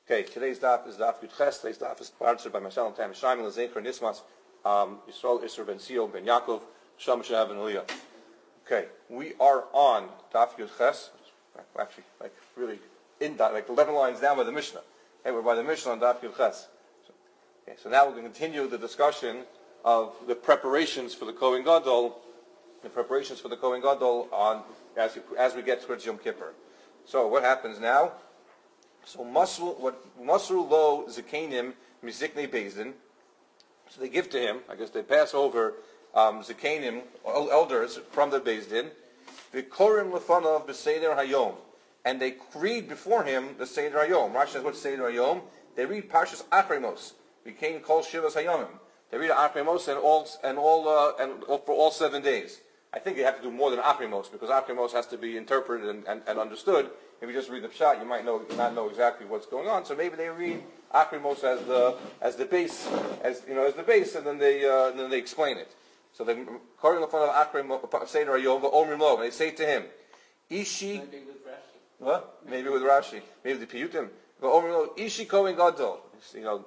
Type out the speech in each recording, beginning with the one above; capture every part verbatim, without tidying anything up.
Okay, today's daf is daf Yud Ches. Today's daf is sponsored by myself, Tam Shaim, Lezecher Nismas, um, Yisrael Isser Ben Sio Ben Yaakov, Sham Shav and Aliyah. Okay, we are on daf Yud Ches. Actually, like really in that, like eleven lines down by the Mishnah. Okay, we're by the Mishnah on daf Yud Ches. So, okay, so now we're going to continue the discussion of the preparations for the Kohen Gadol, the preparations for the Kohen Gadol on as as we get towards Yom Kippur. So what happens now? So Masru, what Masru lo Zekanim Miziknei Bezdin. So they give to him. I guess they pass over um, Zekanim, elders from the Bezdin. V'korim lefanav b'seder hayom, and they read before him the Seder Hayom. Rashi says what's Seder Hayom? They read Parshas Achremos. Became Kol Shivas Hayomim. They read Achremos and all and all uh, and all, for all seven days. I think you have to do more than Achremos because Achremos has to be interpreted and, and, and understood. If you just read the Pshat, you might know not know exactly what's going on. So maybe they read Achremos as the as the base, as you know, as the base, and then they uh, and then they explain it. So they according to the front of Achremos, Seder Hayom, the Omrim Lo, and they say to him, Ishi. Maybe with Rashi. What? Maybe with Rashi. Maybe the Piyutim. The Omrim Lo, Ishi Kohen Gadol. You know,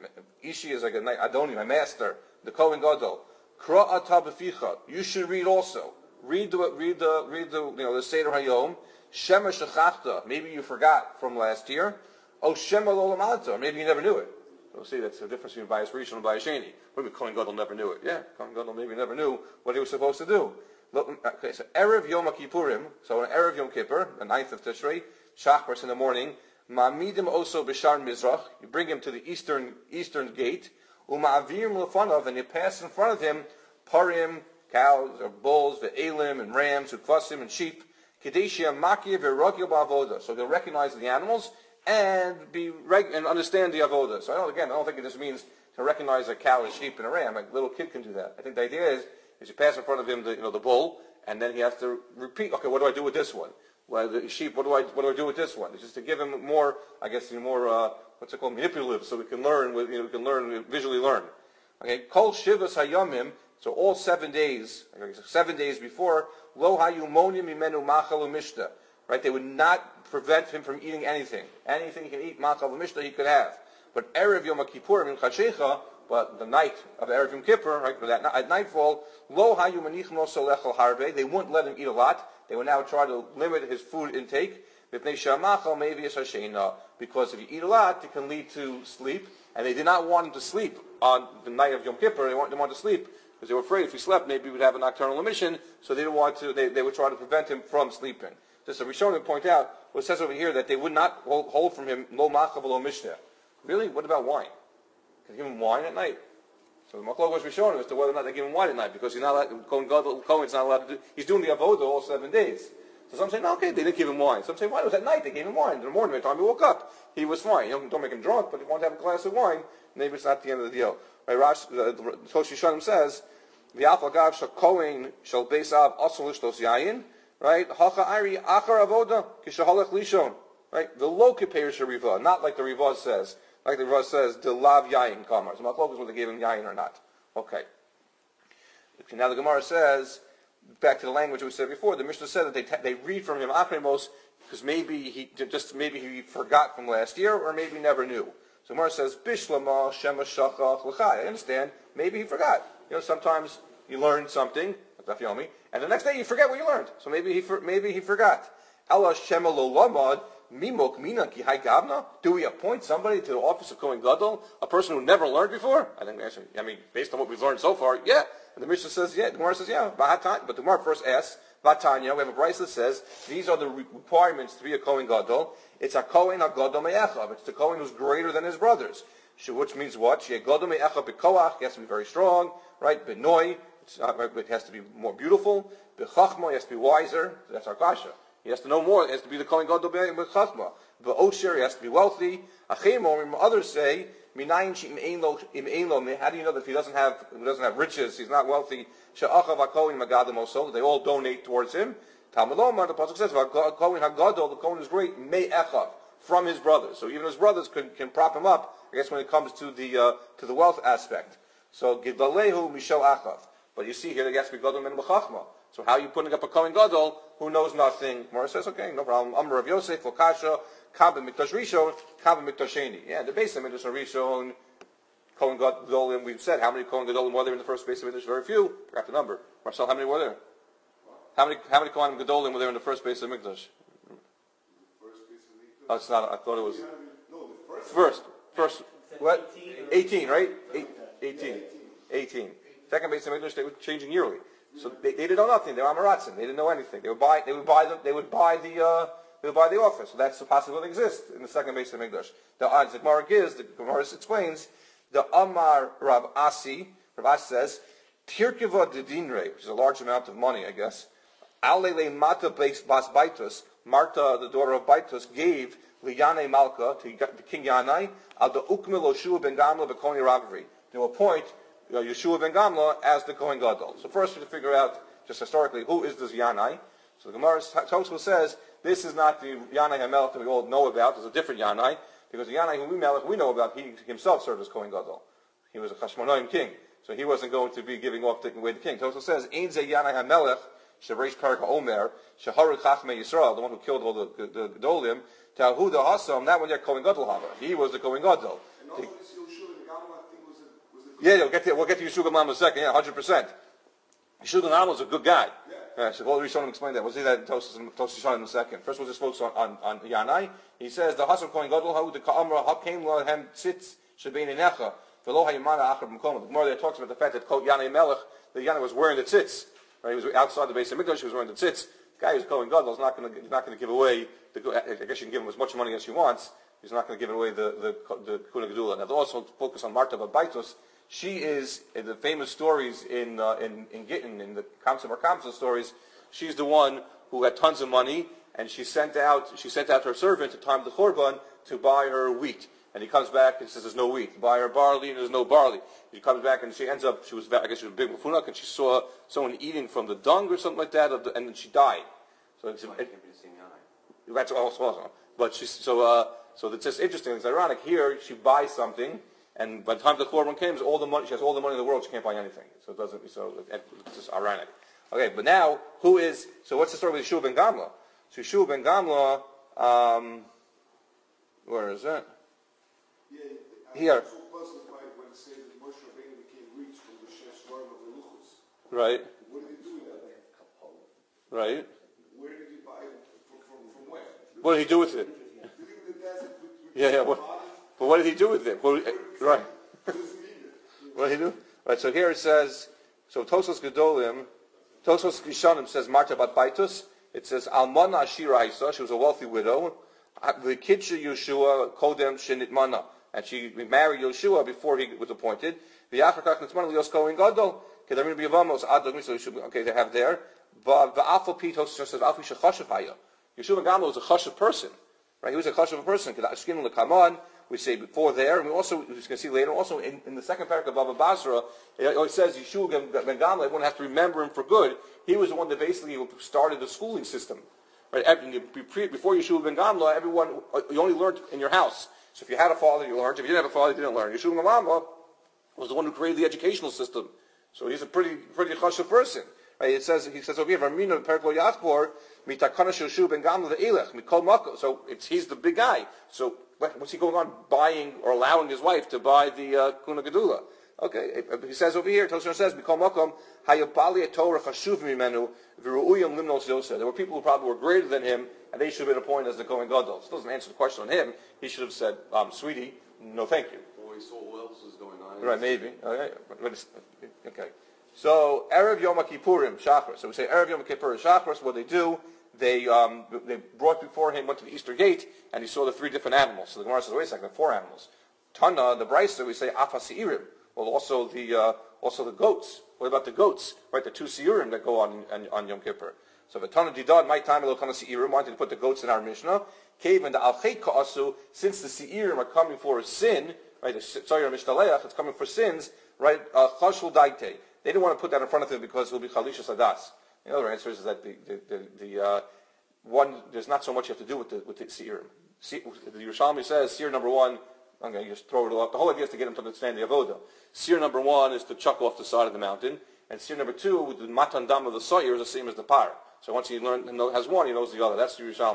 Ishi is like a Adoni, my master, the Kohen Gadol. Kra'ata b'ficha. You should read also. Read the read the read the you know the Seder Hayom. Shema shechachta. Maybe you forgot from last year. Oh Shema lo lamata. Maybe you never knew it. So see, that's the difference between Bias Rishon and Bias Sheni. Maybe Kohen Gadol never knew it. Yeah, Kohen Gadol maybe never knew what he was supposed to do. Okay, so Erev Yom Kippurim. So on Erev Yom Kippur, the ninth of Tishrei, Shachris in the morning. Ma'amidim oso b'shar mizrach. You bring him to the eastern eastern gate. Uma'avirim lefanav, and you pass in front of him parim, cows or bulls, ve'elim and rams, ukvasim and sheep. Kadeshia makiv v'rogil ba'avoda. So they'll recognize the animals and be reg- and understand the avoda. So I don't, again, I don't think it just means to recognize a cow, a sheep, and a ram. Like a little kid can do that. I think the idea is, is you pass in front of him the you know the bull, and then he has to repeat. Okay, what do I do with this one? Well, the sheep. What do I what do I do with this one? It's just to give him more, I guess, more uh, what's it called, manipulative, so we can learn. With, you know, we can learn visually learn. Okay, kol shivas hayamim. So all seven days, seven days before, lo hayumonim imenu machal u'mishta. Right, they would not prevent him from eating anything. Anything he can eat, machal u'mishta, he could have. But erev Yom Kippurim in chashecha, but the night of Erev Yom Kippur, right, that at nightfall, lo hayumanichim lo solechel harbe. They wouldn't let him eat a lot. They would now try to limit his food intake. Because if you eat a lot, it can lead to sleep. And they did not want him to sleep on the night of Yom Kippur. They wanted him to sleep because they were afraid if he slept, maybe he would have a nocturnal emission. So they didn't want to. They, they would try to prevent him from sleeping. Just so Rishonim point out what it says over here that they would not hold, hold from him lo machav lo mishnah. Really? What about wine? Can they give him wine at night? So the Machlok was Rishonim as to whether or not they give him wine at night because he's not allowed. Kohen Gadol, Kohen's not allowed to do. He's doing the avodah all seven days. So some say, no, okay, they didn't give him wine. Some say, why? It was at night they gave him wine. In the morning, by the time he woke up, he was fine. You don't, don't make him drunk, but if you want to have a glass of wine, maybe it's not the end of the deal. Right? Rash, uh, Tosh Yishanim says, the Alpha Gav shall Kohen shall base av asol ishtos yayin. Right? Hacha Ari Achar Avoda Kishahalech Lishon. Right? The low Kipeirish Riva, not like the Riva says. Like the Riva says, the Lav Yayin Kamar. So Machlok is whether they gave him Yayin or not. Okay. Now the Gemara says, back to the language we said before, the Mishnah said that they t- they read from him Achremos because maybe he just maybe he forgot from last year or maybe never knew. So Gemara says, Bishlama Shema Shachach L'chai. I understand. Maybe he forgot. You know, sometimes you learn something, and the next day you forget what you learned. So maybe he for, maybe he forgot. Allah Shema Lo Lamad Mimok Mina Ki Hai Gavna. Do we appoint somebody to the office of Kohen Gadol, a person who never learned before? I think actually, I mean, based on what we've learned so far, yeah. And the Mishnah says, yeah. The Gemara says, yeah. But the Gemara first asks, Vatanya. We have a brayso that says these are the requirements to be a Kohen Gadol. It's a Kohen HaGadol Me'echav. It's the Kohen who's greater than his brothers. Which means what? She Gadol Me'echav B'koach. He has to be very strong, right? B'noi. It has to be more beautiful. B'chachma. He has to be wiser. That's our kasha. He has to know more. He has to be the Kohen Gadol B'chachma. B'osher. He has to be wealthy. Achemom. Others say, how do you know that if he doesn't have he doesn't have riches, he's not wealthy? They all donate towards him. The pasuk says, "The Kohen is great, me'echav," from his brothers. So even his brothers can, can prop him up. I guess when it comes to the uh, to the wealth aspect. So gidalehu misho achav. But you see here, he has to be gadol men b'chachma. So how are you putting up a Kohen Gadol who knows nothing? Gemara says, okay, no problem. Amar Rav Yosef, Lokasha, Kabel Mikdash Rishon, Kabel Mikdash Sheni. Yeah, the base of Mikdash Rishon, Kohen Gadolim, we've said how many Kohen Gadolim were there in the first base of Mikdash? Very few. Forgot the number. Marcel, how many were there? How many how many Kohen Gadolim were there in the first base of Mikdash? Oh, it's not. I thought it was first. First. What? Eighteen, right? Eight, eighteen. Eighteen. Second base of Mikdash, they were changing yearly. So they, they didn't know nothing. They were Amaratzin. They didn't know anything. They would buy. They would buy the. They would buy the. Uh, they would buy the office. So that's the possibility that exists in the second base of Mikdash. The odds the Gemara gives. The Gemara explains. The Amar Rav Asi. Rav Asi says, Tirkiva de Dinre, which is a large amount of money, I guess. Alele Mata Bas Baitus. Marta, the daughter of Baitus, gave Liyane Malka to King Yanai. Al the Ukmil Yoshua ben Gamla Bekoni Ravri. To appoint uh, Yeshua ben Gamla as the Kohen Gadol. So first we have to figure out, just historically, who is this Yanai? So the Gemara Tosfos says, this is not the Yanai HaMelech that we all know about. There's a different Yanai. Because the Yanai who we Melech we know about, he himself served as Kohen Gadol. He was a Chashmonaim king. So he wasn't going to be giving off, taking away the king. Tosfos says, Ein ze Yanai HaMelech, Shereish Parak HaOmer, Sheharu Chachmei Yisrael, the one who killed all the, the, the Gedolim, Tahu the Hasam, that one there Kohen Gadol Hava. He was the Kohen Gadol. Yeah, yeah, we'll get to, we'll get to Yeshua Gamlam in a second, yeah, one hundred percent. Yeshua Gamlam was a good guy. Yeah. Uh, so we'll Rishonim explain that. We'll see that in Tosfos in a second. First we'll just focus on, on, on Yanai. He says, the Hasam Kohen Gadol, Hahu the Ka'amra, Hakem Lahem Tzitz, Shebein Enecha, Velo Hayimana Achar B'Mkom. The Gemara there talks about the fact that Yanai Melech, the Yanai was wearing the tzitz. Right? He was outside the base of Mikdash, he was wearing the tzitz. The guy who's Kohen Gadol is not going to, not going to give away, the, I guess you can give him as much money as he wants. He's not going to give away the, the, the Kuna Gedula. Now, they also focus on Marta Baitus. She is, in the famous stories in, uh, in, in Gittin, in the Kamsa Bar Kamsa stories, she's the one who had tons of money, and she sent out, she sent out her servant to time the Chorban to buy her wheat. And he comes back and says, there's no wheat. Buy her barley, and there's no barley. He comes back and she ends up, she was, I guess she was a big Mufunak, and she saw someone eating from the dung or something like that, of the, and then she died. So it's, it, that's also awesome. But she's, so, uh, so it's just interesting. It's ironic. Here, she buys something, and by the time the Korban came, all the money, she has all the money in the world, she can't buy anything. So it doesn't, so it's just ironic. Okay, but now, who is, so what's the story with Yeshua ben Gamla? So Yeshua ben Gamla, um, where is that? Yeah, here. So puzzled by when it says that Moshe Rabbeinu became rich from the Shesh Dvarim of the Luchos. Right. What did he do with that? Right. Where did he buy it? From, from, from where? What did he do with it? Did he in the desert with, with Yeah, yeah. What, but what did he do with it? What, right. What did he do? Right. So here it says. So Tosos Gedolim, Tosos Rishonim says Marta Bat Baitus. It says Almana Ashira Isa. She was a wealthy widow. The Kidsha Yeshua Kodem Shenitmana, and she married Yeshua before he was appointed. The Afrikach Nitzman Lios Kohen Gadol. Okay, they're going to be Avamos Adog. So should okay, they have there. But the Alpha Pitos says Alpha Shechashav Haya. Yeshua Ben Gamla was a chashav person, right? He was a chashav person. Skin lekaman. We say before there, and we also we can see later. Also in, in the second paragraph of Baba Basra, it always says Yeshua Ben Gamla. Everyone has to remember him for good. He was the one that basically started the schooling system. Right, before Yeshua ben Gamla, everyone, you only learned in your house. So if you had a father, you learned. If you didn't have a father, you didn't learn. Yeshua ben Gamla was the one who created the educational system. So he's a pretty, pretty chashuv person. Right, it says, he says over here, V'amina perklo yachbor, mitakana Yeshua ben Gamla the elech, mikol mako. So it's, he's the big guy. So what's he going on buying or allowing his wife to buy the uh, Kuna Gedula? Okay, he says over here, Tosfos says, mikol makom, hayabali Torah chashuv mimenu, v'ru'uyam limnos yoseh. There were people who probably were greater than him, and they should have been appointed as the Kohen Gadol. So it doesn't answer the question on him. He should have said, um, sweetie, no thank you. Well, he saw what else was going on. Right, maybe. Okay. Okay. So, Erev Yom Kippurim, Shachris. So we say Erev Yom Kippurim, Shachris, what they do, they um, they brought before him, went to the Easter gate, and he saw the three different animals. So the Gemara says, wait a second, four animals. Tana, the Brisa, we say Afa Seirim. Well, also the uh, also the goats. What about the goats? Right, the two Seirim that go on on, on Yom Kippur. So the Tana Didad, my time, Elokana Seirim, wanted to put the goats in our Mishnah. Cave and the Alchet Ka'asu, since the Seirim are coming for a sin, right, the Tzoyer Mishtaleach, it's coming for sins, right, Chashul Daite. They didn't want to put that in front of him because it will be Chalisha Sadas. The other answer is that the, the, the, the uh, one, there's not so much you have to do with the, with the Seirim. Se, the Yerushalmi says, Seir number one, I'm going to just throw it all up. The whole idea is to get him to understand the Avodah. Seir number one is to chuck off the side of the mountain. And seir number two, the Matan Dam of the Sa'ir is the same as the Par. So once he learns, has one, he knows the other. That's the Yerushalmi.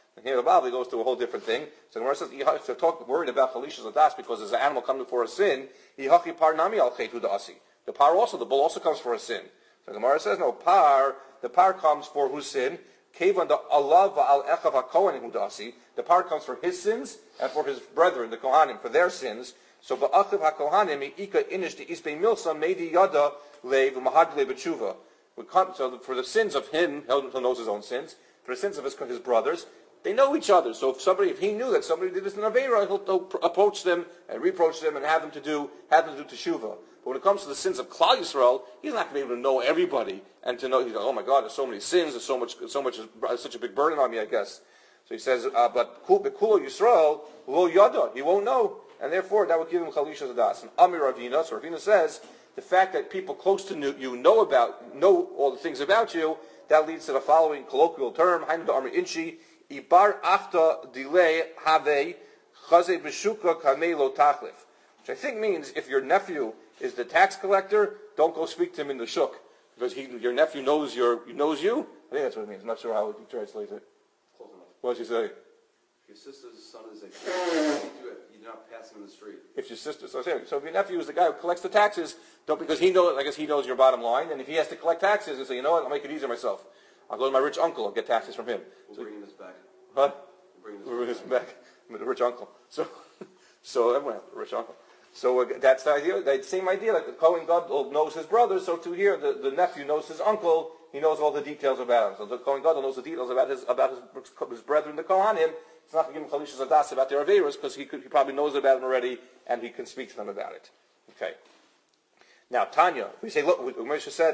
And here the Bible goes to a whole different thing. So the Gemara says, if you're talk, worried about Chalishas Adas because there's an animal coming for a sin, Yihachi par nami al chetu da'asi. The par also, the bull also comes for a sin. So the Gemara says, no, par, the par comes for whose sin? Kevan the Allah al echav ha-kohen hu da'asi. The par comes for his sins and for his brethren, the Kohanim, for their sins. So ba'achiv ha-kohanim ika inish the isbei milsa meidi yada le v'mahad le b'tshuva. So for the sins of him, he knows his own sins. For the sins of his, his brothers, they know each other. So if somebody, if he knew that somebody did this in Aveira, he'll approach them and reproach them and have them to do, have them to do teshuvah. But when it comes to the sins of Klal Yisrael, he's not going to be able to know everybody and to know. He's like, oh my God, there's so many sins, there's so much, so much, such a big burden on me, I guess. So he says, uh, but Bekulo Yisrael lo yada, he won't know, and therefore that would give him Chalishas Adas. And Amir Ravina, so Ravina says, the fact that people close to you know about, know all the things about you, that leads to the following colloquial term: Hainu da Amir Inchi Ibar Achta Delay Have Chaze Beshuka Kamei Lo Tachlif, which I think means if your nephew is the tax collector, don't go speak to him in the shuk because he, your nephew knows your knows you. I think that's what it means. I'm not sure how he translates it. Close enough. What does he say? If your sister's son is a kid, you're not passing in the street. If your sister, so, so if your nephew is the guy who collects the taxes, don't because he knows. I guess he knows your bottom line, and if he has to collect taxes, and say, you know what, I'll make it easier myself. I'll go to my rich uncle and get taxes from him. We're So, bringing this back. huh? We're bringing this We're back. bringing this back. I'm the rich uncle. So, so everyone has a rich uncle. So uh, that's the idea. The same idea. Like the Kohen Gadol knows his brother, so to here the, the nephew knows his uncle. He knows all the details about him. So the Kohen Gadol knows the details about his about his, his brethren, the Kohanim. It's not going to give him Chalishas Adas about their Averos because he could, he probably knows about them already and he can speak to them about it. Okay. Now Tanya, we say, look, Moshe said,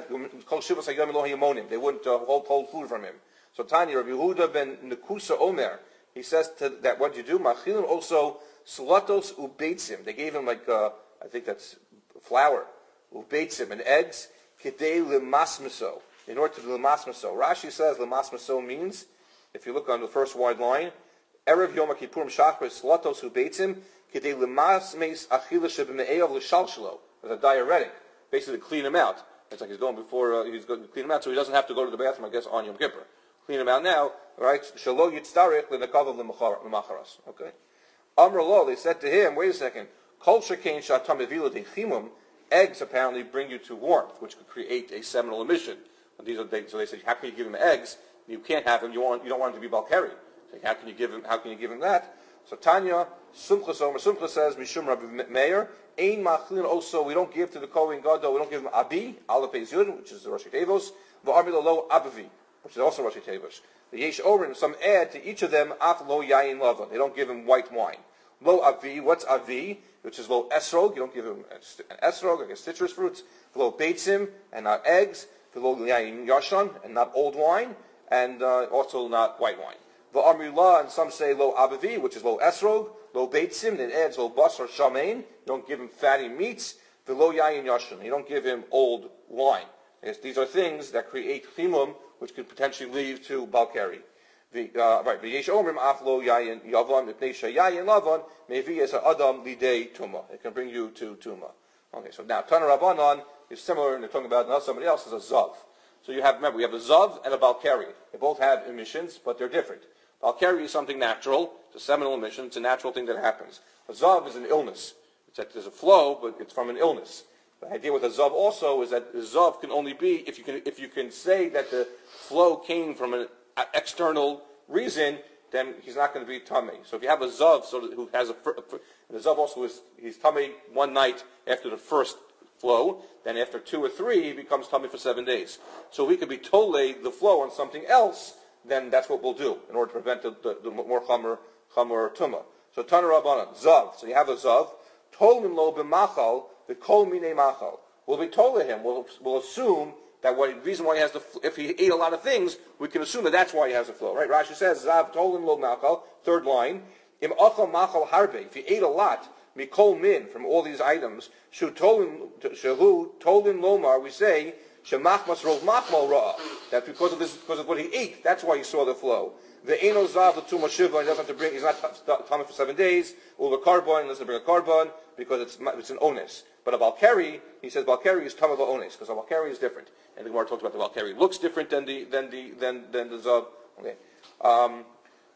they wouldn't uh, hold, hold food from him. So Tanya, Rabbi Yehuda ben Nekusa Omer, he says to, that what you do, Machilim also Slatos ubeitzim. They gave him like, uh, I think that's flour, ubeitzim, and eggs, kidei lemasmaso, in order to do lemasmaso. Rashi says lemasmaso means, if you look on the first wide line, Erev Yom HaKippurim Shachris Slatos ubeitzim, kidei lemasmes achila shebeme'eov l'shalshalo. As a diuretic, basically to clean him out. It's like he's going before, uh, he's going to clean him out, so he doesn't have to go to the bathroom, I guess, on Yom Kippur. Clean him out now, right? Shalo yitztarech l'nekavav l'macharas. Okay? Amr lo, they said to him, wait a second, kol shekain shatam evila dechimum, eggs apparently bring you to warmth, which could create a seminal emission. And these are they, so they said, how can you give him eggs? You can't have him. You want, you don't want him to be balkari. So how can you give him? How can you give him that? So Tanya Sumchas Omer Sumchas says Mishum Rabbi Meir Ein Machlin. Also, we don't give to the Kohen Gadol. We don't give him Abi Aleph Yud, which is the Rosh Tevos. V'Armi Lo Abavi, which is also Rosh Tevos. The Yesh Orim, some add to each of them Af Lo Yayin Lava. They don't give him white wine. Lo Avi, what's Avi? Which is Lo Esrog. You don't give him an Esrog, like a citrus fruits. Lo Beitzim, and not eggs. Lo Yayin Yashan, and not old wine, and uh, also not white wine. V'Amri, and some say Lo Abavi, which is Lo Esrog. Lo Beitzim, then adds Lo Bas or Shamain. You don't give him fatty meats. V'Lo Yayin Yashan. You don't give him old wine. Yes, these are things that create chimum, which could potentially lead to balkari. The uh, right, v'yesh omrim aflo yayin yavan mipnei shayayin lavan mevi es adam lidei tuma. It can bring you to tuma. Okay, so now Tana Rabbanan is similar, and they're talking about now somebody else is a zav. So you have, remember, we have a zav and a balkari. They both have emissions, but they're different. Balkari is something natural. It's a seminal emission. It's a natural thing that happens. A zav is an illness. It's that there's a flow, but it's from an illness. The idea with a zav also is that the zav can only be if you can if you can say that the flow came from an external reason, then he's not going to be tummy. So if you have a zav so that, who has a, a the zav also is he's tummy one night after the first flow, then after two or three he becomes tummy for seven days. So if we could be tole the flow on something else, then that's what we'll do in order to prevent the, the, the more chamer chamer tuma. So Tana Rabbanan zav. So you have a zav tolmin lo b'machal. The kol mine machal. We'll be told to him. We'll, we'll assume that what the reason why he has the if he ate a lot of things, we can assume that that's why he has the flow, right? Rashi says zav told him lo machal. Third line, im achal machal harbe. If he ate a lot, mikol min from all these items, shu told him shehu told him lomar. We say shemachmas rov machmal ra. That because of this, because of what he ate, that's why he saw the flow. The eno zav the tuma shiva. He doesn't have to bring. He's not tummy for seven days. Or the carbon. He doesn't bring a carbon because it's it's an onus. But a balkari, he says balkari is tamava ones because a balkari is different, and the Gemara talks about the balkari looks different than the than the than than the zav. Okay, um,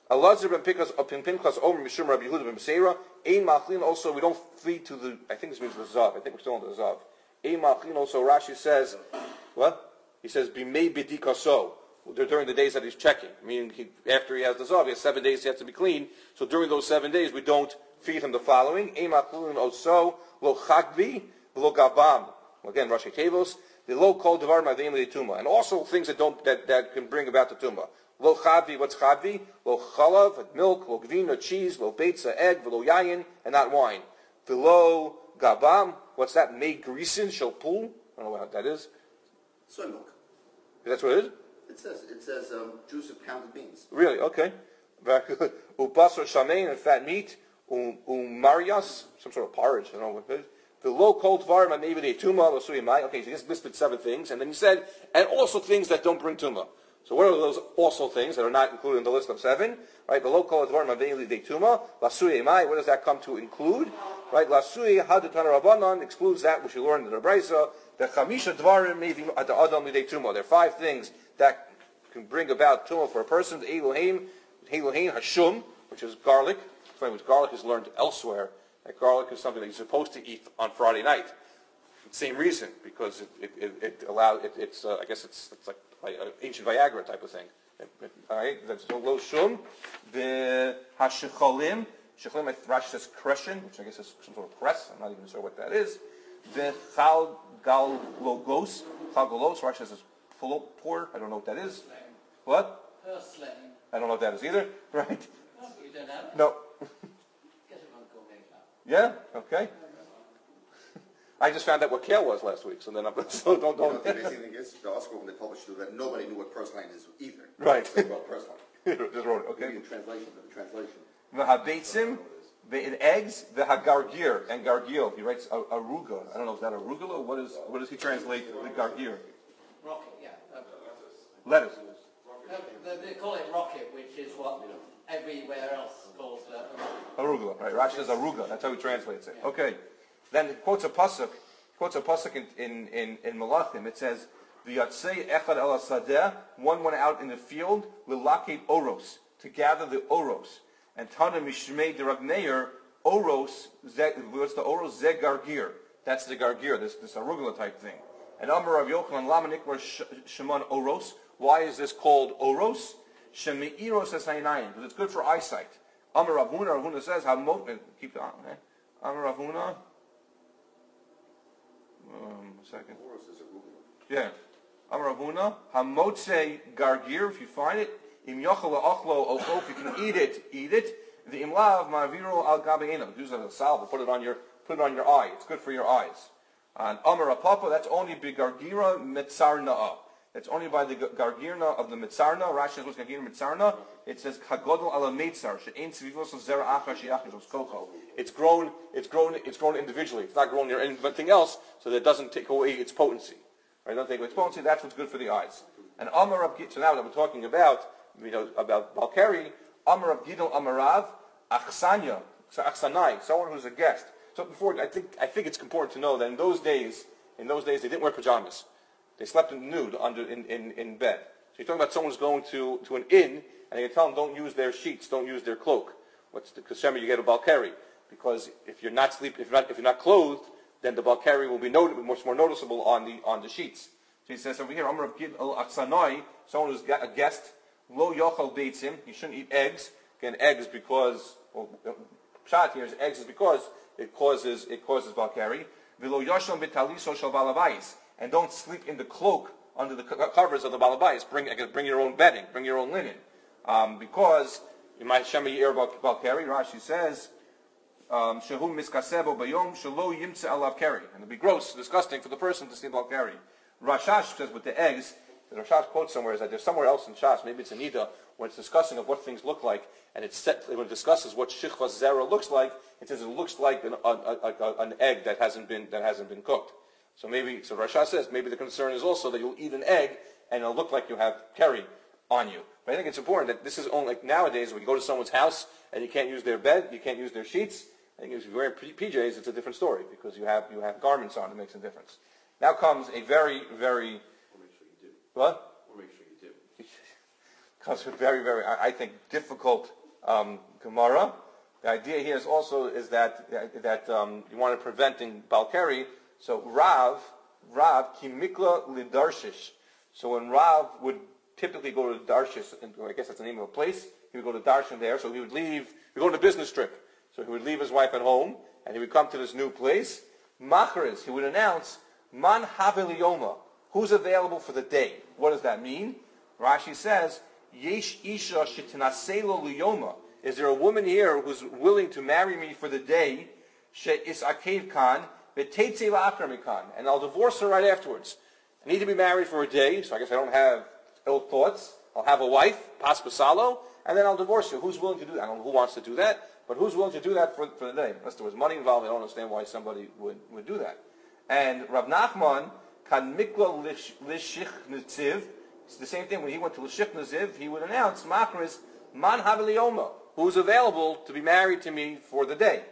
Elazar ben Pinchas ben Pinchas Omer Mishum Rabbi Yehuda ben Beseira. Ein Machlin. Also, we don't feed to the. I think this means the zav. I think we're still on the zav. Ein Machlin. Also, Rashi says, what? He says bimei bidika so. During the days that he's checking, meaning he, after he has the zav, he has seven days he has to be clean. So during those seven days, we don't feed him the following: Ein Machlin also lo chagvi lo gabam. Again, Rashi Tevos. The low called devar mavein le'tuma, and also things that don't that, that can bring about the tumah. Lo chadvi, what's chadvi? Lo chalav, milk, lo gvina, cheese, lo beitza, egg, lo yayin, and not wine. The lo gabam, what's that? Made grisin, shall pool. I don't know what that is. Soy milk. That's what it is? It says it says um, juice of pounded beans. Really? Okay. Ubasar shamein, and fat meat. Umarias, some sort of porridge. I don't know what it is. The low cold varma, maybe the tuma, l'suyimai. Okay, so he just listed seven things, and then he said, and also things that don't bring tuma. So what are those also things that are not included in the list of seven? Right, the low cold varma, maybe the tuma, l'suyimai. What does that come to include? Right, l'suyi hadutana rabbanon excludes that which you learned in the brayso. The chamisha dvarim maybe at the adam lidei tuma. There are five things that can bring about tuma for a person. The elohim, elohim hashum, which is garlic. Which garlic is learned elsewhere. That garlic is something that you're supposed to eat on Friday night. Same reason, because it it, it, it allows it, it's uh, I guess it's it's like, like an ancient Viagra type of thing. All right, that's lo shum. The hashicholim, shicholim. Rashi says crescent, which I guess is some sort of press. I'm not even sure what that is. The chal galogos, chal galogos. Rashi says pour. I don't know what that is. What? Purslane. I don't know what that is either. Right? You don't have it? No. Yeah. Okay. I just found out what kale was last week, so then I'm so don't You know, don't. the amazing thing is, the article when they published it, that nobody knew what purslane is either. Right. They wrote purslane. Just wrote it. Maybe Okay. in translation, but the translation. V'habeitzim, the eggs, the hagargir and gargil. He writes a- aruga. I don't know if that arugula. What is what does he translate the gargir? Rocket, yeah. Uh, Lettuce. no, they, they call it rocket, which is what everywhere else calls uh, a rocket. Arugula. Right. Rashi says aruga. That's how he translates it. Okay. Then he quotes a pasuk. Quotes a pasuk in in in, in Malachim. It says, "V'yatzei echad el hasadeh." One went out in the field, l'laket oros, to gather the oros. And Tana Mishmei de Ragneir, oros. Ze, what's the oros? Ze gargir. That's the gargir. This this arugula type thing. And Amar Rav Yochanan Lamanik was Shemon oros. Why is this called oros? Shemeiros esainayim, because it's good for eyesight. Amar Rav Huna. Rav Huna says, "How keep on." Eh? Amar Rav Huna. Um, a second. Oros is arugula. Yeah. Amar Rav Huna. Hamotze gargir. If you find it, im yochel ochlo ochlo. If you can eat it, eat it. The imlav ma'aviro al gabeina. Use it as a salve. Put it on your put it on your eye. It's good for your eyes. And Amar Papa. That's only begargira mitzarnaa. It's only by the gargirna of the mitzarna. Rashi says what's gargirna mitzarna. It says chagodol ala mitzar she'ein tzivivos zera achar she'achos kocho. It's grown. It's grown. It's grown individually. It's not grown near anything else, so that it doesn't take away its potency. Right? Don't take away its potency. That's what's good for the eyes. And Amar Rav. So now that we're talking about, you know, about Balkari, Amar Rav Gidol Amarav Achsanya, so Achsanai, someone who's a guest. So before, I think I think it's important to know that in those days, in those days they didn't wear pajamas. They slept in nude under in, in, in bed. So you're talking about someone who's going to, to an inn, and you tell them don't use their sheets, don't use their cloak. What's the kashem you get a balkari? Because if you're not sleep, if you're not if you're not clothed, then the balkari will be not, much more noticeable on the on the sheets. So he says over here, Amar Gid al Aksanai, someone who's got a guest, lo yochal beitzim, you shouldn't eat eggs. Again, eggs because well, pshat here is eggs is because it causes it causes balkari. V'lo yashon betaliso shal balabais. And don't sleep in the cloak under the covers of the balabais. Bring, bring your own bedding. Bring your own linen. Um, because in my Shema Yir Balkari, Rashi says, Shehum miskasebo bayom shelo yimtze alav keri. And it'd be gross, disgusting for the person to sleep Balkari. Rashash says with the eggs, the Rashash quotes somewhere is that there's somewhere else in Shas, maybe it's in Nida, when it's discussing of what things look like, and it's set, when it discusses what shichvas zera looks like, it says it looks like an, a, a, a, an egg that hasn't been that hasn't been cooked. So maybe, so Rasha says, maybe the concern is also that you'll eat an egg and it'll look like you have curry on you. But I think it's important that this is only, like nowadays, when you go to someone's house and you can't use their bed, you can't use their sheets, I think if you're wearing P Js, it's a different story, because you have you have garments on, it makes a difference. Now comes a very, very... We'll make sure you do. What? We'll make sure you do. comes a very, very, I, I think, difficult um, Gemara. The idea here is also is that that um, you want to preventing Balkari. So Rav, Rav kimikla lidarshish. So when Rav would typically go to Darshish, I guess that's the name of a place, he would go to Darshan there. So he would leave. He would go on a business trip. So he would leave his wife at home, and he would come to this new place. Machariz, he would announce Man Haveliyoma, who's available for the day. What does that mean? Rashi says, Yesh Isha Shitinaselo Liyoma. Is there a woman here who's willing to marry me for the day? She is Akev Khan, Betetze La'akrami Khan, and I'll divorce her right afterwards. I need to be married for a day, so I guess I don't have ill thoughts. I'll have a wife, pas pasalo, and then I'll divorce you. Who's willing to do that? I don't know who wants to do that, but who's willing to do that for, for the day? Unless there was money involved, I don't understand why somebody would, would do that. And Rav Nachman, Kan Mikla Lishich Nitziv, it's the same thing. When he went to Lishich Nitziv, he would announce, Machris, Man Havelioma, who's available to be married to me for the day.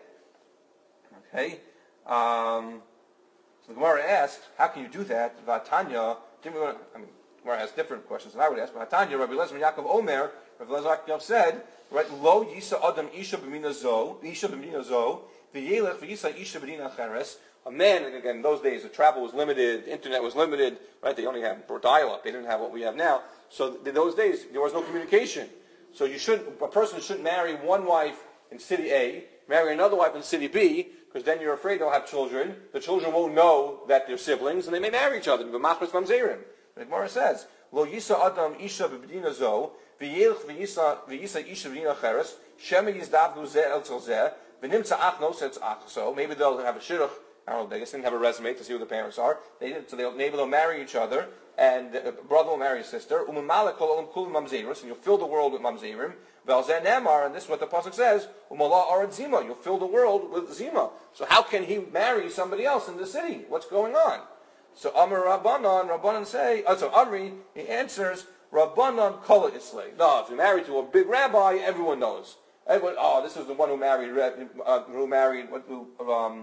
Okay? Um, so the Gemara asked, how can you do that? Vatanya, I mean, Gemara has different questions than I would ask, but Vatanya, Rabbi Lezer Yaakov Omer, Rabbi Lezer Yaakov said, right, Lo Yisa Adam Isha B'mina Zo, Isha B'mina Zo, V'yelech V'yisa Isha B'dina Cheres. A man, and again, in those days, the travel was limited, the internet was limited, right? They only had dial-up. They didn't have what we have now. So in those days, there was no communication. So you shouldn't, a person shouldn't marry one wife in city A, marry another wife in city B, because then you're afraid they'll have children. The children won't know that they're siblings, and they may marry each other. The Gemara says, Lo Yisa Adam Isha B'B'dina Zo, V'yelch V'yisa V'yisa Isha B'dina Cheres, Shema Yizdavdu Zeh El Tzal V'nimtza Ach No Setz Ach. So maybe they'll have a shidduch. I don't know, they just didn't have a resume to see who the parents are. They didn't, so they'll, maybe they'll marry each other, and a brother will marry a sister. And you'll fill the world with mamzerim. And this is what the pasuk says. You'll fill the world with zima. So how can he marry somebody else in the city? What's going on? So Amar Rabbanan, Rabbanan say, oh, so Amri, he answers, Rabbanan Kala Islay. No, if you're married to a big rabbi, everyone knows. Everyone, oh, this is the one who married, uh, who married, who, um,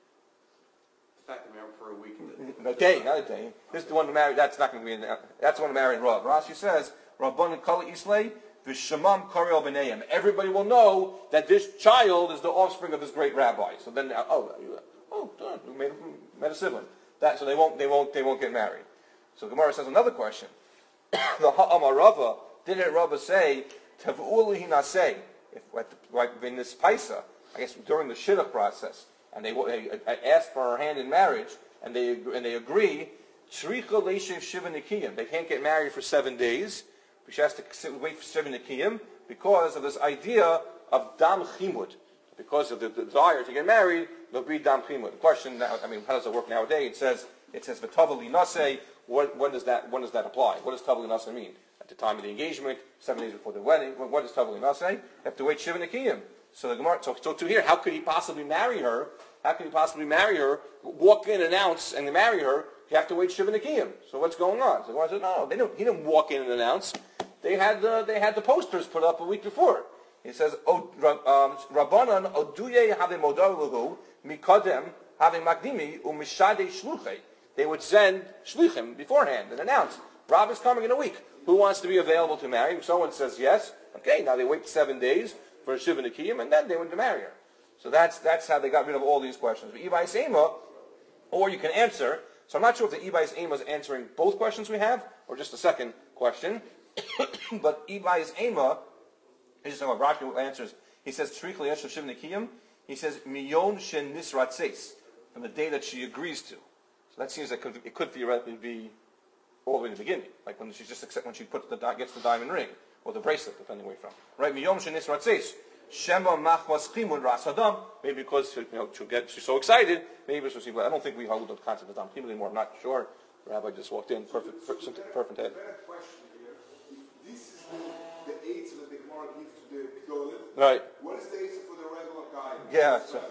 for a week. A day, not a day. This is the one who married. That's not going to be in there. That's the one who married Rav. Rashi says, Rabban Kala Islay, V'Shamam Karel B'Neim. Everybody will know that this child is the offspring of this great rabbi. So then, oh, oh, you made, made a sibling. That, so they won't, they won't, they won't get married. So Gemara says another question. The Ha'amar Rava, didn't Rava say, Tav'uli Hinaseh, if like in this Paisa, I guess during the Shidduch process, and they, they ask for her hand in marriage, and they and they agree, Tzricha Leishev Shiva Nikiyim. They can't get married for seven days. She has to sit, wait for seven Nikiyim because of this idea of Dam Chimud. Because of the, the desire to get married, there'll be Dam Chimud. The question now, I mean, how does it work nowadays? It says, it says, V'Tavali Naseh, what, when does that, when does that apply? What does Tavali Naseh mean? At the time of the engagement, seven days before the wedding, what does Tavali Naseh? You have to wait Shiva Nikiyim. So the Gemara, so, so to here, how could he possibly marry her? How could he possibly marry her, walk in, announce, and marry her? You have to wait Shiva Nikiyim. So what's going on? So the Gemara said, no, they didn't, he didn't walk in and announce. They had the, they had the posters put up a week before. He says, Rabbanan oduye have modaluhu mikadem have makdimi umishade shluchei. They would send shluchim beforehand and announce, Rav is coming in a week. Who wants to be available to marry? If someone says yes, okay, now they wait seven days for Shiva Nikiyim, and then they went to marry her. So that's that's how they got rid of all these questions. But Ibais Ema, or you can answer. So I'm not sure if the Ibais Ema is answering both questions we have, or just the second question. But Ibais Ema, this is what Rashi answers. He says, Tzricha Leishev Shiva Nikiyim. He says, Miyon Shen Nisratzeis, from the day that she agrees to. So that seems like it could theoretically be all the way in the beginning, like when she just accept, when she puts the gets the diamond ring or the bracelet, depending where you're from. Right? Miyon Shen Nisratzeis. Shema machmas chimud ras adam. Maybe because you know she'll get she's so excited. Maybe she'll see. But I don't think we hold the concept of dam chimud anymore. I'm not sure. The rabbi just walked in. Perfect, perfect, perfect head. A question here. If this is the eitzah that the Gemara gives to the Gdolim, right? What is the eitzah for the regular guy? Yeah. So,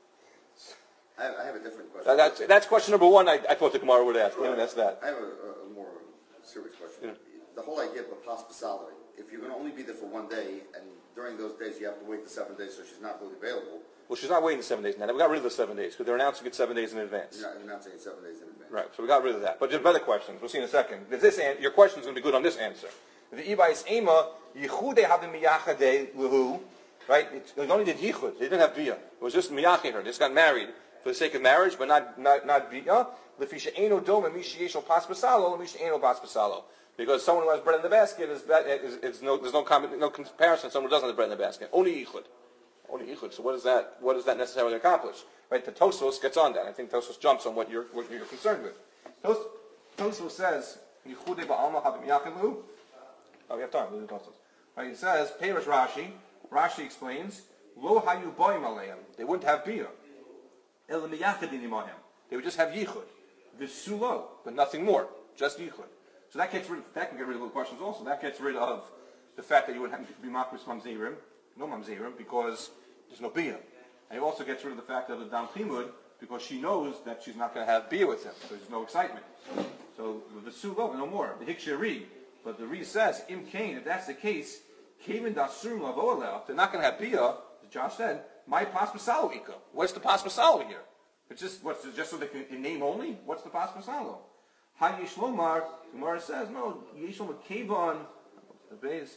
I have, I have a different question. that, that's that's question number one. I, I thought the Gemara would ask. Right. Maybe that's that. I have a, a more serious question. Yeah. The whole idea of a hospitality. If you're going to only be there for one day, and during those days you have to wait the seven days, so she's not really available. Well, she's not waiting the seven days now. We got rid of the seven days because they're announcing it seven days in advance. You're not announcing it seven days in advance. Right. So we got rid of that. But just better questions. We'll see in a second. This an- your question is going to be good on this answer. The Ibais Ema, Yichude having Miyachade Luhu, right? It, it only did Yichud. They didn't have Bia. It was just Miyachid her. They just got married for the sake of marriage, but not not not Bia. Lefisha Eno Doma Misha Yeshel Pas Basalo, Misha Eno Pas Basalo. Because someone who has bread in the basket is, is, is no there's no com- no comparison to someone who doesn't have bread in the basket. Only Yichud. Only Yichud. So what does that what does that necessarily accomplish? Right? The Tosfos gets on that. I think Tosfos jumps on what you're what you're concerned with. Tos, Tosfos says Yichude Ba'alma Havim Yachilu. Oh, we have time. We'll do Tosfos. Right? It says Perish Rashi. Rashi explains Lo Hayu Boim Aleim. They wouldn't have Bia. El Miyachadin Imahim. They would just have Yichud. Visulo, but nothing more. Just Yichud. So that gets rid of, that can get rid of the questions also. That gets rid of the fact that you would have to be makris mamzerim, no mamzerim, because there's no bia. And it also gets rid of the fact of the dam chimud, because she knows that she's not going to have bia with him, so there's no excitement. So the sulo, no more. The hiksheri, but the re says im kain. If that's the case, kevin dasurim lavoalel. They're not going to have bia. As Josh said, my pas masalo ika. What's the pas masalo here? It's just what's the, just so they can in name only. What's the pas masalo? Ha Yishlomar, Gemara says, no, Yishlomar Kevon, the base,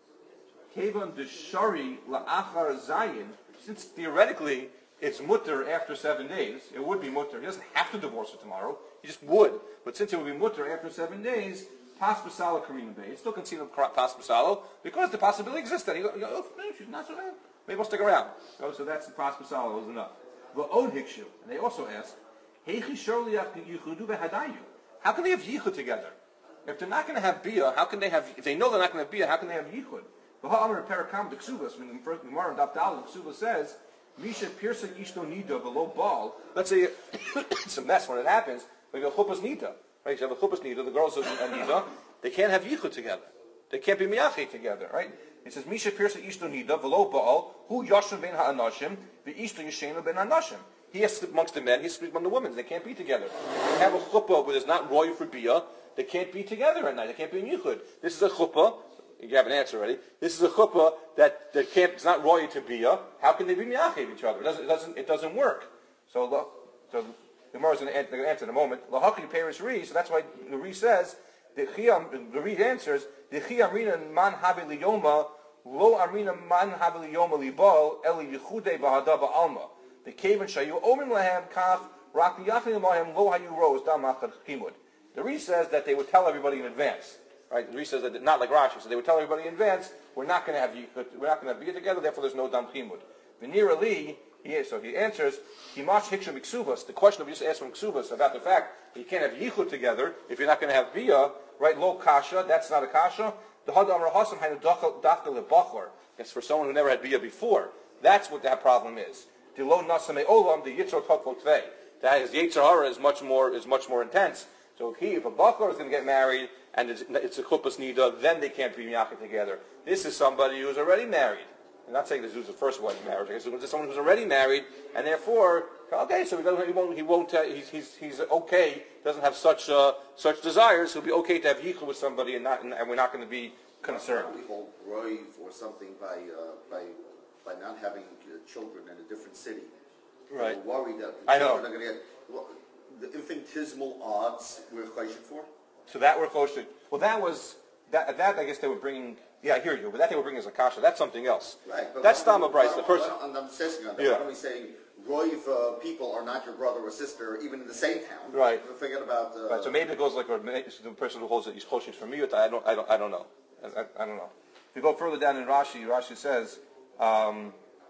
Kevon Deshari La'achar Zayin, since theoretically it's mutter after seven days, it would be mutter. He doesn't have to divorce her tomorrow, he just would. But since it would be mutter after seven days, Pas Basalo Karina Bay, it's still considered Pas Basalo, because the possibility exists that he goes, oh, she's not so bad, maybe I'll stick around. Oh, so that's the Pas Basalo, is enough. Well, Od Hikshu, and they also ask, Heichi Shorli Yuchudu Behadayu. How can they have yichud together? If they're not going to have bia, how can they have? If they know they're not going to have bia, how can they have yichud? The Ha'amar Parakam the Ksubas, when the first Gemara in Dapdal, the Ksubas says, "Misha Pirsa Ishto Nida below ball." Let's say it's a mess when it happens. Like a chuppah's nida, right? You have a chuppah's nida. The girls are nida. They can't have yichud together. They can't be miyachet together, right? It says Misha Pirsa Ishto Nida below ball. Who Yashim ben Ha'anashim? The Ishto Yeshena ben Anashim. He has to sleep amongst the men, he has to sleep among the women. They can't be together. If they have a chuppah where there's not royal for bia, they can't be together at night. They can't be in yichud. This is a chuppah, you have an answer already. This is a chuppah that, that can't, it's not royal to bia. How can they be miyached each other? It doesn't, it doesn't, it doesn't work. So, so the Gemara is going to answer in a moment. Lahaki Paris Re, so that's why the Re says, the Chiyam, the Re answers, the Chiyam Rina man habe liyoma, lo amrina man habe liyoma libal, eli yichude bahada ba'alma. The kaven shayu omim lahem kach rak yachim lahem lo hayu rose damachad chimud. The Re says that they would tell everybody in advance, right? The Re says that not like Rashi, so they would tell everybody in advance, we're not going to have we're not going to be together, therefore there's no dam chimud. V'nir Ali, he so he answers himash hiksham miksuvas. The question of just asked from ksuvas about the fact that you can't have yichud together if you're not going to have bia, right? Lo kasha, that's not a kasha. The hadam rahasam hainu dafka lebachor. It's for someone who never had bia before. That's what that problem is. The lo nasame olam, the yitzor tokvo tvei. That is, the yitzor hara is much more is much more intense. So if he, if a bachor is going to get married and it's, it's a chuppah's nida, then they can't be miyachet together. This is somebody who's already married. I'm not saying this is the first wife marriage. I guess this is someone who's already married, and therefore, okay, so he, doesn't, he won't. He won't. Uh, he's, he's he's okay. Doesn't have such uh, such desires. He'll be okay to have yichud with somebody, and not, and, and we're not going to be concerned. We hold roiv or something by uh, by. by not having uh, children in a different city. Right. We're worried that the I children know. are going to get well, the infinitesimal odds we're chayshik for. So that we're close to. Well, that was that. That I guess they were bringing. Yeah, I hear you. But that they were bringing as a kasha. That's something else. Right. But That's Stama Bryce, the why- person. why- I'm insisting on that. Yeah. Why don't we say roiv uh, people are not your brother or sister, even in the same town? Right. Forget about. Uh, Right. So maybe it goes like the person who holds it. He's choshing from me. I don't. I don't. I don't know. I, I, I don't know. If you go further down in Rashi, Rashi says. Um,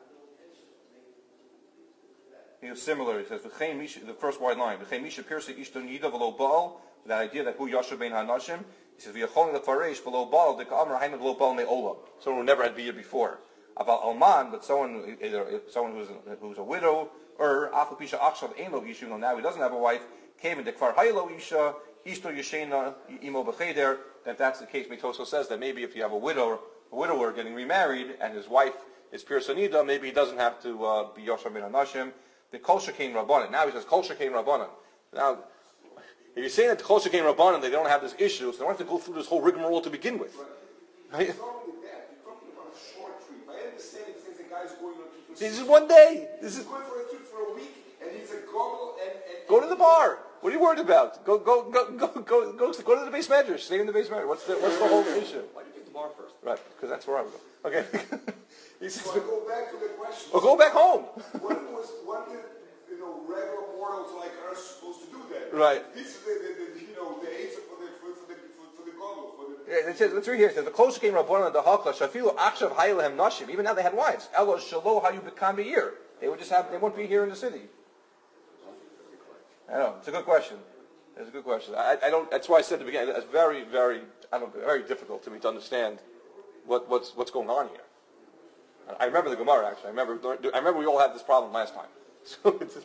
He was similar. He says the first wide line. That idea that who Yasha ben Hanashim. He says v'yacholin lefaresh below bal deka'amar hainu below bal me'olam. Someone who never had bia before. Aval alman, but someone either someone who's who's a widow or afal pisha achshav ein lo isha. Now he doesn't have a wife. Came in dekfar haylo isha ishto yeshena imo b'cheder. That that's the case. Mitoso says that maybe if you have a widow, a widower getting remarried and his wife is pirsanida, maybe he doesn't have to uh, be Yasha ben Hanashim. The Kol Shekein Rabbanan. Now he says Kol Shekein Rabbanan. Now, if you're saying that the Kol Shekein Rabbanan, they don't have this issue, so they don't have to go through this whole rigmarole to begin with. Right? It's not only that, you're talking about a short trip. I understand it since the guy's going on a trip for This is one day. This He's is going for a trip for a week, and he's a gobble and, and go to the bar. What are you worried about? Go go go go go go, go to the base measure. Stay in the base measure. What's the what's the whole issue? Why did you Right, because that's where I would go. Okay. He says, So I go back to the question. well, go back home. When was, when did, you know, regular mortals like us supposed to do that? Right. This is the, the, the you know, the answer for the, for, for the, for, for the Godel, for the... Yeah, it says, let's read here. It says, the closer came Rabbanan the Haka, Shafilu Akshav Haylehem Nashim. Even now they had wives. Elo Shalo, how you become here. They would just have, they wouldn't be here in the city. I know, it's a good question. It's a good question. I, I don't, that's why I said at the beginning, it's very, very, I don't know, very difficult to me to understand what, what's, what's going on here. I remember the Gemara, actually. I remember, I remember we all had this problem last time. So it's,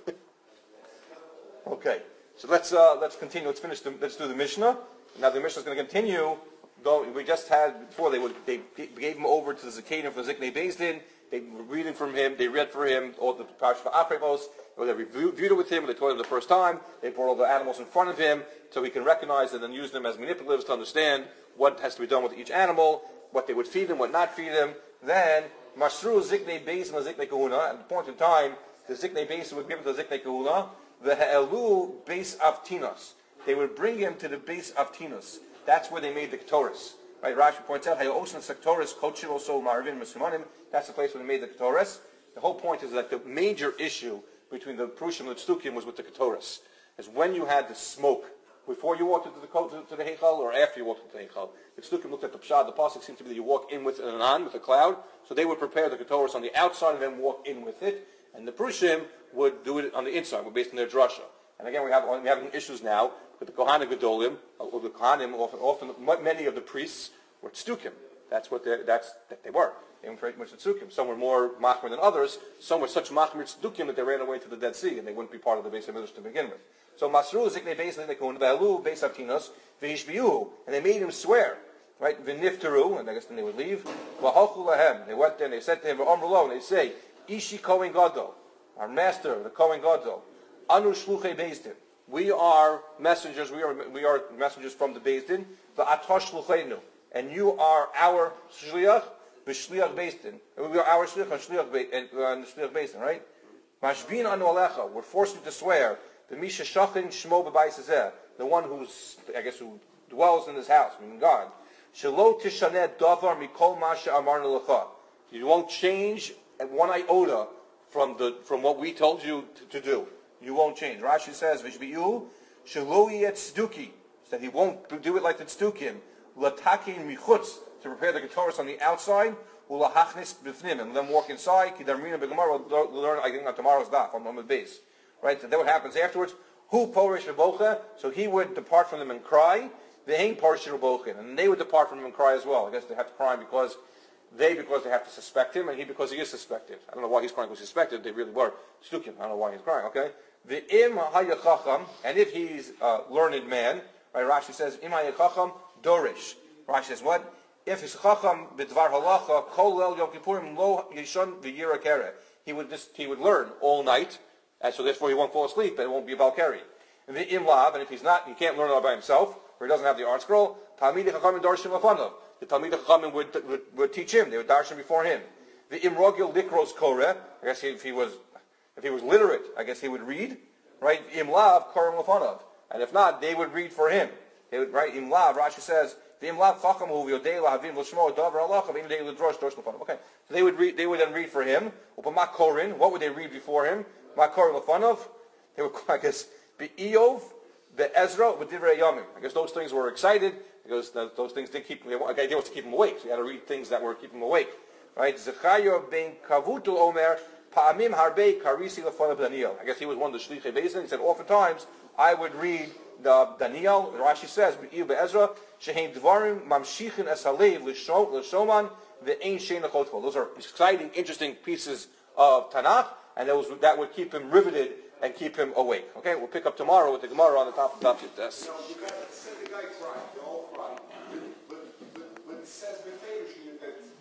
okay. So let's, uh, let's continue. Let's finish the, let's do the Mishnah. Now the Mishnah is going to continue. Though we just had before they would they gave him over to the Zakanim for Ziknei Beis Din. They were reading from him. They read for him all the Parsha Achremos. They reviewed it with him. They told him the first time. They brought all the animals in front of him so he can recognize and then use them as manipulatives to understand what has to be done with each animal, what they would feed him, what not feed him. Then Masru Ziknei Beis and Ziknei Kahuna. At the point in time, the Ziknei Beis would give him to the Ziknei Kahuna. The Ha'elu Beis Avtinos. They would bring him to the Beis Avtinos. That's where they made the Ketores. Right? Rashi points out, Hayosan Sektoris, Kochim also Marvin Mesimanim. That's the place where they made the Ketores. The whole point is that the major issue between the Prushim and the Tzdukim was with the Ketores. Is when you had the smoke, before you walked into the to, to the Heichal or after you walked into the Heichal. The Tzdukim looked at the Pshad, the Pasuk seemed to be that you walk in with an Anan, with a cloud. So they would prepare the Ketores on the outside and then walk in with it. And the Prushim would do it on the inside, based on their drasha. And again, we have we having issues now with the Kohanim Gedolim, or the Kohanim. Often, often, many of the priests were tzdukim. That's what they, that's that they were. They were very much tzdukim. Some were more machmir than others. Some were such machmir tzdukim that they ran away to the Dead Sea, and they wouldn't be part of the Beis HaMikdash to begin with. So Masru Ziknei Beis Lekun Ve'alu Beis Avtinos Ve'ishbiu, and they made him swear. Right? V'niftaru, and I guess then they would leave. V'halchu lahem. They went there and they said to him, V'omru and they say, Ishi Kohen Gadol, our master, the Kohen Gadol. Anu shluchei Beis Din. We are messengers. We are we are messengers from the Beis Din. Va'atosh shlucheinu, and you are our shliach, v'shliach Beis Din. We are our shliach and shliach and shliach Beis Din. Right? Mashbin anu alecha. We're forced you to swear. The misha shachin shmo b'bayis hazeh, the one who's I guess who dwells in this house, meaning God. Shelo tishaneh davar mikol masha amarnu lecha. You won't change at one iota from the from what we told you to, to do. You won't change. Rashi says, "V'shbiyu shelo yet tzduki," that he won't do it like the tzdukim. Latakin michutz, to prepare the Ketores on the outside. Ulahachnis b'fnim, and then walk inside. Kidarmina b'gemara. We'll learn I think on tomorrow's daf on the base. Right. So then what happens afterwards? Who porish rebocha? So he would depart from them and cry. They ain't porish rebochin, and they would depart from him and cry as well. I guess they have to cry because. They because they have to suspect him, and he because he is suspected. I don't know why he's crying because he's suspected. They really were stukim. I don't know why he's crying. Okay, the im hayachacham, and if he's a learned man, right? Rashi says im hayachacham dorish. Rashi says what? If he's chacham b'dvar halacha kol el yom kippurim lo yishon v'yira kere. He would just he would learn all night, and so therefore he won't fall asleep, and it won't be a balkari. And the im lav, and if he's not, he can't learn all by himself, or he doesn't have the art scroll. Talmidei chachamim dorshim lefanav. The Talmidei Chachamim would, would, would teach him. They would darshan before him. The Imrogil Likros Koreh. I guess if he was, if he was literate, I guess he would read. Right? Imlav Korem Lefanav. And if not, they would read for him. They would write Imlav. Rashi says the Imlav Chacham Hu Yodei Lahavim L'Shmo Davar Alachav Im Dei L'Drosh Dorsh Lefanav. Okay. So they would read. They would then read for him. Upama Korin. What would they read before him? Ma Korin Lefanav. They would, I guess, be Eov, the Ezra, with Divrei Yamim. I guess those things were excited. Because those things did keep him, the idea was to keep him awake. So you had to read things that were keeping him awake. Right? Zechayo ben kavutu omer, pa'amim harbe karisi lefanav Daniel. I guess he was one of the shlichei Beis Din. He said, oftentimes, I would read the Daniel, Rashi says, be'il be'ezra, sheheim dvarim mamshichin es halev l'shoman ve'ein shein l'chotfo. Those are exciting, interesting pieces of Tanakh, and those, that would keep him riveted and keep him awake. Okay? We'll pick up tomorrow with the Gemara on the top of the Daf Yud Tes. You know, the guy, the guy cried, they all cried. But, but, but it says,